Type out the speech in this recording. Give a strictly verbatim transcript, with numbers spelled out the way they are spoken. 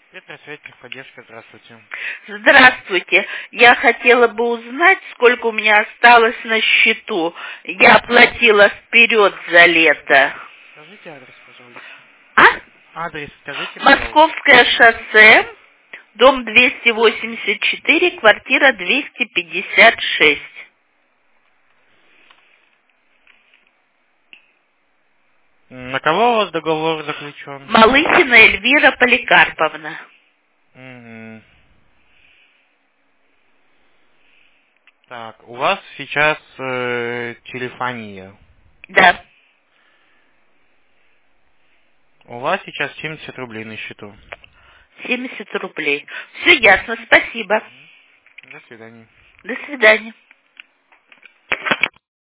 Предприятие техподдержка, здравствуйте. Здравствуйте. Я хотела бы узнать, сколько у меня осталось на счету. Я оплатила вперед за лето. Скажите адрес, пожалуйста. А? Адрес скажите, пожалуйста. Московское шоссе, дом двести восемьдесят четыре, квартира двести пятьдесят шесть. На кого у вас договор заключен? Малыхина Эльвира Поликарповна. Мгм. Так, у вас сейчас э, телефония. Да. У вас сейчас семьдесят рублей на счету. семьдесят рублей. Все ясно, спасибо. До свидания. До свидания.